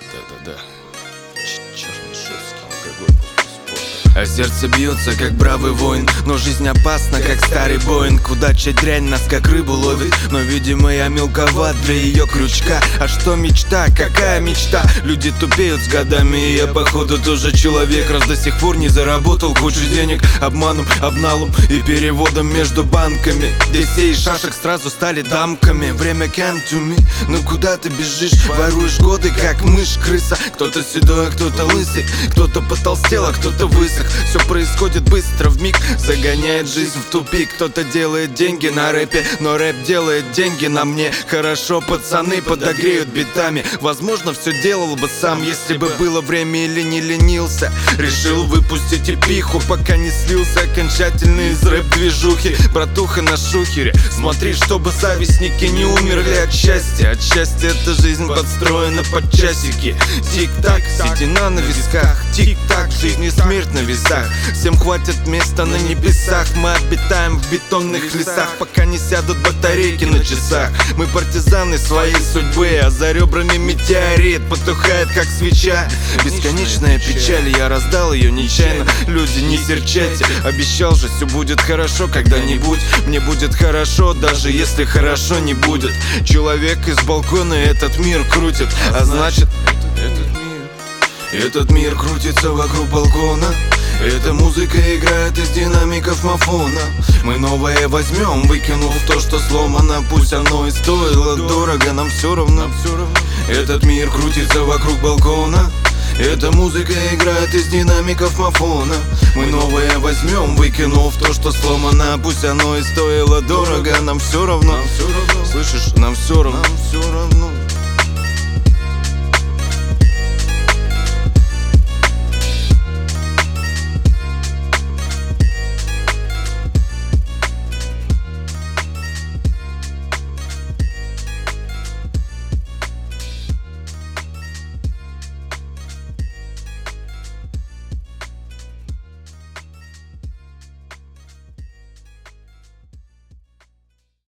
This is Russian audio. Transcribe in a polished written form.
Да. Чернышевский, алкоголь после спорта. А сердце бьется, как бравый воин, но жизнь опасна, как старый Боинг. Удача дрянь нас, как рыбу ловит, но, видимо, я мелковат для ее крючка. А что мечта? Какая мечта? Люди тупеют с годами, и я, походу, тоже человек. Раз до сих пор не заработал кучу денег обманом, обналом и переводом между банками, где все из шашек сразу стали дамками. Время come to me, ну куда ты бежишь? Воруешь годы, как мышь, крыса. Кто-то седой, а кто-то лысый, кто-то потолстел, а кто-то высох. Все происходит быстро, вмиг загоняет жизнь в тупик. Кто-то делает деньги на рэпе, но рэп делает деньги на мне. Хорошо, пацаны подогреют битами. Возможно, все делал бы сам, если бы было время или не ленился. Решил выпустить эпиху, пока не слился окончательно из рэп-движухи. Братуха на шухере, смотри, чтобы завистники не умерли от счастья. От счастья эта жизнь подстроена под часики. Тик-так, седина на висках. Тик-так, жизнь и смерть на весах. Всем хватит места на небесах. Мы обитаем в бетонных лесах, пока не сядут батарейки на часах. Мы партизаны своей судьбы, а за ребрами метеорит потухает, как свеча. Бесконечная печаль, я раздал ее нечаянно. Люди, не серчайте, обещал же, все будет хорошо когда-нибудь. Мне будет хорошо, даже если хорошо не будет. Человек из балкона этот мир крутит, а значит, этот мир крутится вокруг балкона. Эта музыка играет из динамиков мафона. Мы новое возьмем, выкинув то, что сломано. Пусть оно и стоило дорого, нам все равно. Этот мир крутится вокруг балкона. Эта музыка играет из динамиков мафона. Мы новое возьмем, выкинув то, что сломано. Пусть оно и стоило дорого, нам все равно. Слышишь, нам все равно.